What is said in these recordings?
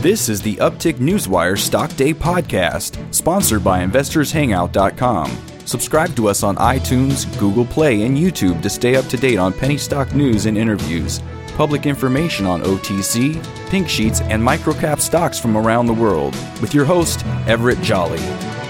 This is the Uptick Newswire Stock Day podcast, sponsored by InvestorsHangout.com. Subscribe to us on iTunes, Google Play, and YouTube to stay up to date on penny stock news and interviews, public information on OTC, pink sheets, and microcap stocks from around the world. With your host, Everett Jolly.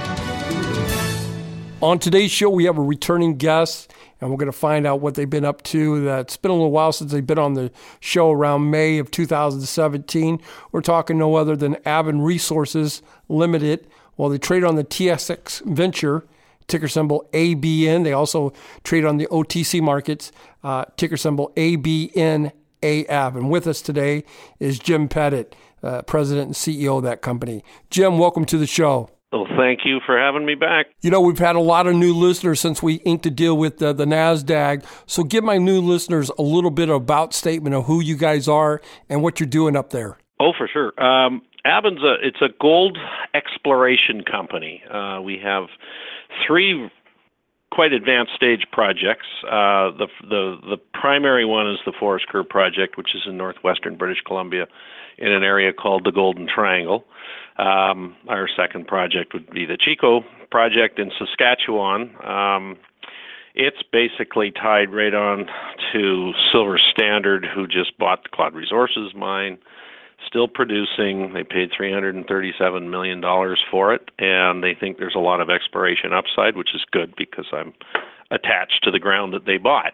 On today's show, we have a returning guest, and we're going to find out what they've been up to. It's been a little while since they've been on the show, around May of 2017. We're talking no other than Aben Resources Limited. Well, they trade on the TSX Venture, ticker symbol ABN. They also trade on the OTC markets, ticker symbol ABNAF. And with us today is Jim Pettit, President and CEO of that company. Jim, welcome to the show. Well, thank you for having me back. You know, we've had a lot of new listeners since we inked a deal with the NASDAQ. So give my new listeners a little bit of about statement of who you guys are and what you're doing up there. Oh, for sure. Aben's it's a gold exploration company. We have three quite advanced stage projects. The primary one is the Forest Kerr project, which is in northwestern British Columbia in an area called the Golden Triangle. Our second project would be the Chico project in Saskatchewan. It's basically tied right on to Silver Standard, who just bought the Claude Resources mine, still producing. They paid $337 million for it, and they think there's a lot of exploration upside, which is good because I'm attached to the ground that they bought.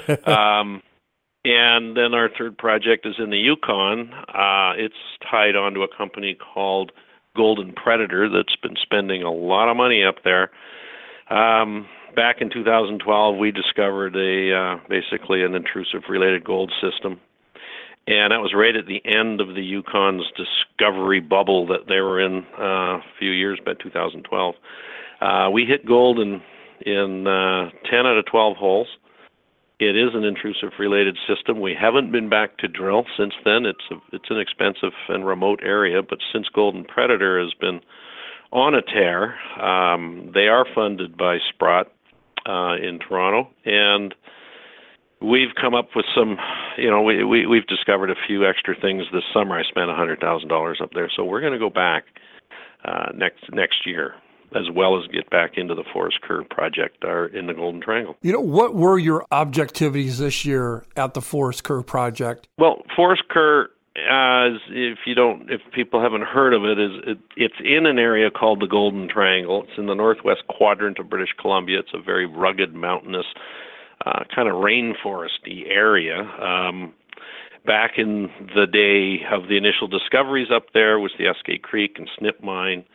And then our third project is in the Yukon. It's tied onto a company called Golden Predator that's been spending a lot of money up there. Back in 2012, we discovered basically an intrusive related gold system. And that was right at the end of the Yukon's discovery bubble that they were in a few years back, 2012. We hit gold in 10 out of 12 holes. It is an intrusive related system. We haven't been back to drill since then. It's an expensive and remote area, but since Golden Predator has been on a tear, they are funded by Sprott in Toronto, and we've come up with some, we've discovered a few extra things this summer. I spent $100,000 up there, so we're going to go back next year, as well as get back into the Forest Kerr project in the Golden Triangle. You know, what were your objectivities this year at the Forest Kerr project? Well, Forest Kerr, if people haven't heard of it, it's in an area called the Golden Triangle. It's in the northwest quadrant of British Columbia. It's a very rugged, mountainous, kind of rainforesty area. Back in the day of the initial discoveries up there was the Eskay Creek and Snip mine.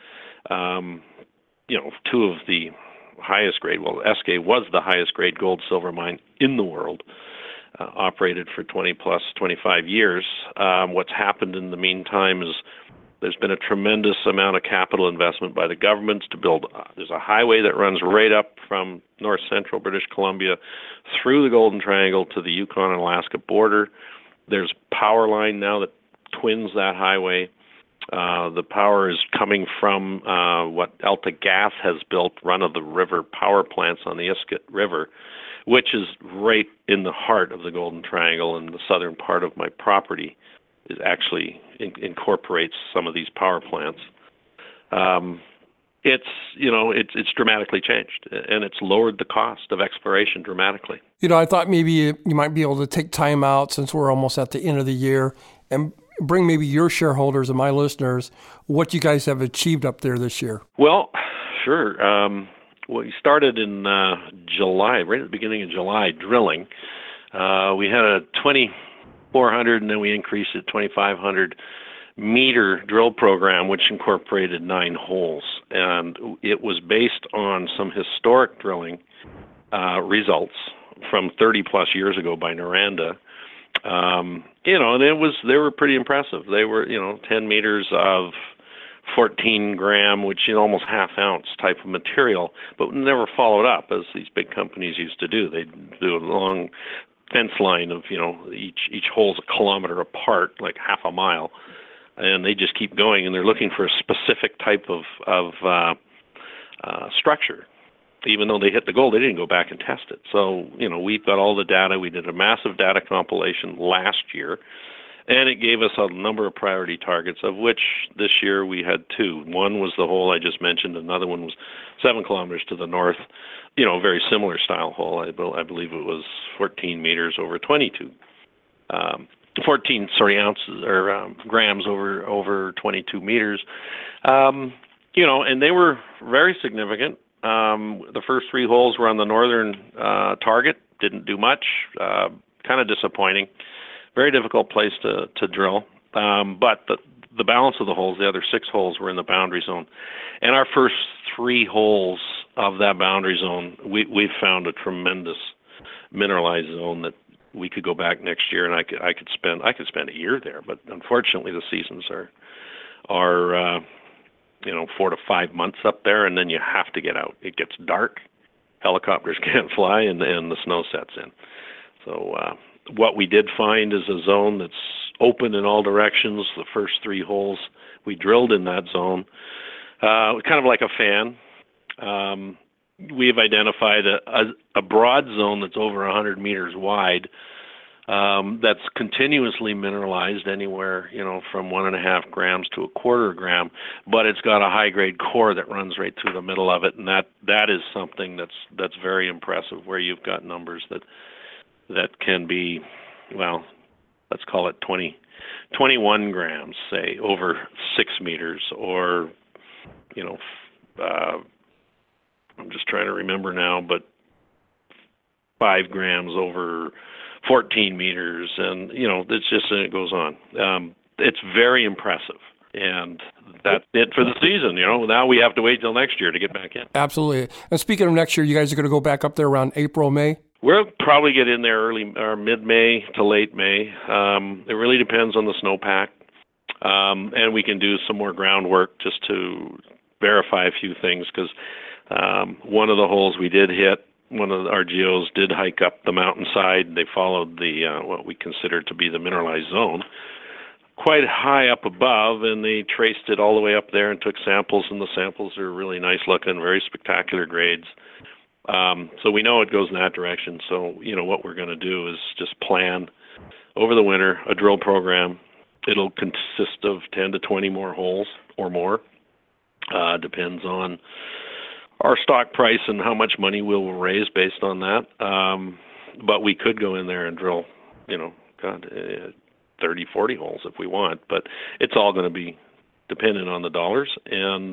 Two of the highest grade, Eskay was the highest grade gold silver mine in the world, operated for 25 years. What's happened in the meantime is there's been a tremendous amount of capital investment by the governments to build. There's a highway that runs right up from north central British Columbia through the Golden Triangle to the Yukon and Alaska border. There's a power line now that twins that highway. The power is coming from what AltaGas has built, run-of-the-river power plants on the Iskut River, which is right in the heart of the Golden Triangle, and the southern part of my property is actually incorporates some of these power plants. It's dramatically changed, and it's lowered the cost of exploration dramatically. I thought maybe you might be able to take time out since we're almost at the end of the year and bring maybe your shareholders and my listeners what you guys have achieved up there this year. Well, sure. We started in July, right at the beginning of July, drilling. We had a 2,400, and then we increased it 2,500 meter drill program, which incorporated 9 holes. And it was based on some historic drilling results from 30 plus years ago by Noranda. And they were pretty impressive. They were, 10 meters of 14 gram, which is almost half ounce type of material, but never followed up as these big companies used to do. They'd do a long fence line of, each hole's a kilometer apart, like half a mile, and they just keep going, and they're looking for a specific type of structure. Even though they hit the gold, they didn't go back and test it. So, we've got all the data. We did a massive data compilation last year, And it gave us a number of priority targets, of which this year we had two. One was the hole I just mentioned. Another one was 7 kilometers to the north, very similar style hole. I believe it was 14 meters over 22. 14 ounces or grams over 22 meters. And they were very significant. The first 3 holes were on the northern target. Didn't do much. Kind of disappointing. Very difficult place to drill. But the balance of the holes, the other 6 holes, were in the boundary zone. And our first 3 holes of that boundary zone, we've found a tremendous mineralized zone that we could go back next year, and I could spend a year there. But unfortunately, the seasons are 4 to 5 months up there, and then you have to get out. It gets dark, helicopters can't fly, and the snow sets in. So what we did find is a zone that's open in all directions. The first 3 holes we drilled in that zone, kind of like a fan. We've identified a broad zone that's over 100 meters wide, that's continuously mineralized, anywhere from 1.5 grams to 1/4 gram, but it's got a high-grade core that runs right through the middle of it, and that is something that's very impressive, where you've got numbers that can be, well, let's call it 21 grams, say, over 6 meters, or I'm just trying to remember now, but 5 grams over 14 meters, and it's just, and it goes on. It's very impressive, and that's it for the season. Now we have to wait till next year to get back in. Absolutely. And speaking of next year, you guys are going to go back up there around April, May? We'll probably get in there early or mid-May to late May. It really depends on the snowpack, and we can do some more groundwork just to verify a few things, because one of the holes we did hit, one of our geos did hike up the mountainside. They followed the what we consider to be the mineralized zone quite high up above, and they traced it all the way up there and took samples, and the samples are really nice looking, very spectacular grades. So we know it goes in that direction. So, what we're going to do is just plan over the winter a drill program. It'll consist of 10 to 20 more holes or more. Depends on our stock price and how much money we'll raise based on that. But we could go in there and drill, 30, 40 holes if we want. But it's all going to be dependent on the dollars. And,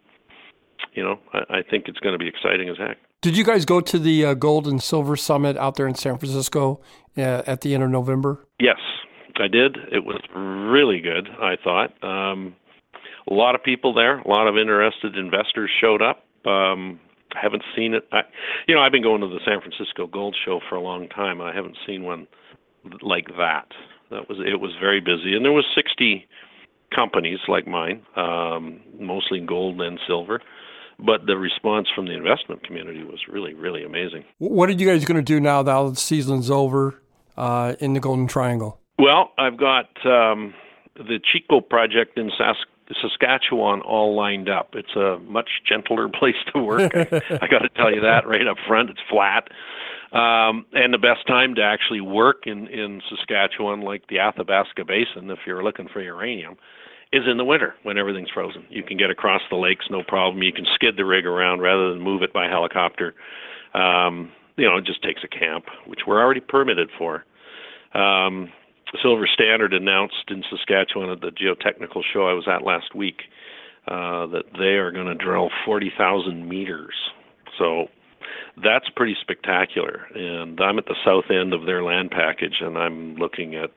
I think it's going to be exciting as heck. Did you guys go to the Gold and Silver Summit out there in San Francisco at the end of November? Yes, I did. It was really good, I thought. A lot of people there, a lot of interested investors showed up. I haven't seen it. I've been going to the San Francisco Gold Show for a long time. I haven't seen one like that. It was very busy, and there was 60 companies like mine, mostly gold and silver. But the response from the investment community was really, really amazing. What are you guys going to do now that the season's over in the Golden Triangle? Well, I've got the Chico project in Saskatchewan all lined up. It's a much gentler place to work. I got to tell you that right up front. It's flat. And the best time to actually work in Saskatchewan, like the Athabasca Basin, if you're looking for uranium, is in the winter when everything's frozen. You can get across the lakes, no problem. You can skid the rig around rather than move it by helicopter. It just takes a camp, which we're already permitted for. Silver Standard announced in Saskatchewan at the geotechnical show I was at last week that they are going to drill 40,000 meters. So that's pretty spectacular. And I'm at the south end of their land package, and I'm looking at,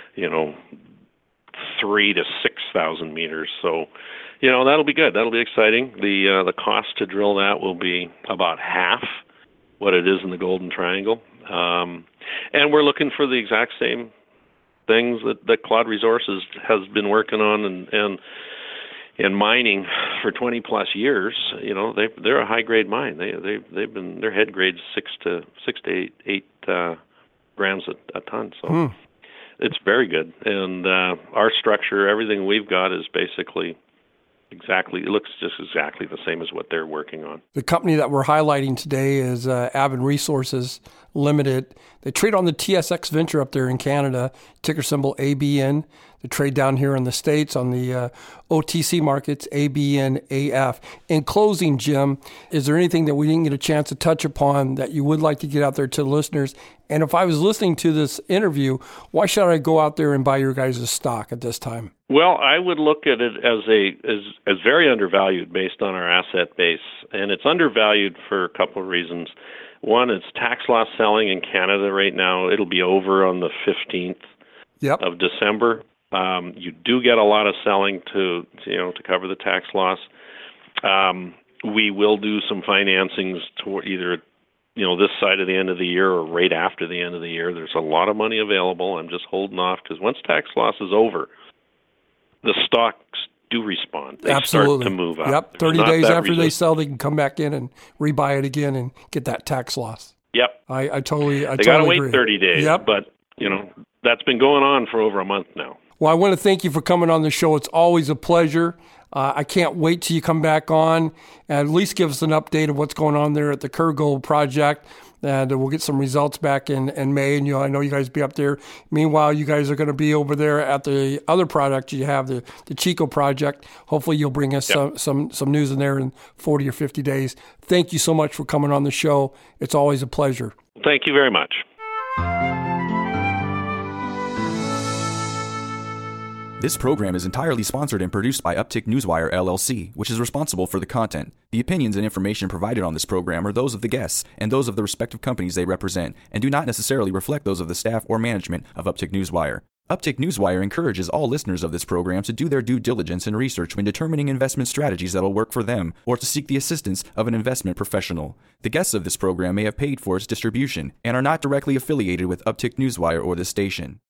3,000 to 6,000 meters. So, that'll be good. That'll be exciting. The cost to drill that will be about half what it is in the Golden Triangle. And we're looking for the exact same things that Claude Resources has been working on and mining for 20 plus years. They're a high grade mine. They've been, their head grade's 6 to 8 grams a ton. So it's very good. And our structure, everything we've got is basically it looks just exactly the same as what they're working on. The company that we're highlighting today is Aben Resources, Limited. They trade on the TSX Venture up there in Canada, ticker symbol ABN. They trade down here in the States on the OTC markets, ABNAF. In closing, Jim, is there anything that we didn't get a chance to touch upon that you would like to get out there to the listeners? And if I was listening to this interview, why should I go out there and buy your guys' stock at this time? Well, I would look at it as very undervalued based on our asset base, and it's undervalued for a couple of reasons. One, it's tax loss selling in Canada right now. It'll be over on the 15th of December. You do get a lot of selling to cover the tax loss. We will do some financings toward either this side of the end of the year or right after the end of the year. There's a lot of money available. I'm just holding off because once tax loss is over, the stocks do respond. They Absolutely. start to move up. Yep. 30 days after they sell, they can come back in and rebuy it again and get that tax loss. Yep. I totally They got to wait agree. 30 days. Yep. But, that's been going on for over a month now. Well, I want to thank you for coming on the show. It's always a pleasure. I can't wait till you come back on and at least give us an update of what's going on there at the Kerr Gold project. And we'll get some results back in May. And I know you guys will be up there. Meanwhile, you guys are going to be over there at the other product you have, the Chico project. Hopefully, you'll bring us some news in there in 40 or 50 days. Thank you so much for coming on the show. It's always a pleasure. Thank you very much. This program is entirely sponsored and produced by Uptick Newswire, LLC, which is responsible for the content. The opinions and information provided on this program are those of the guests and those of the respective companies they represent, and do not necessarily reflect those of the staff or management of Uptick Newswire. Uptick Newswire encourages all listeners of this program to do their due diligence and research when determining investment strategies that will work for them, or to seek the assistance of an investment professional. The guests of this program may have paid for its distribution and are not directly affiliated with Uptick Newswire or this station.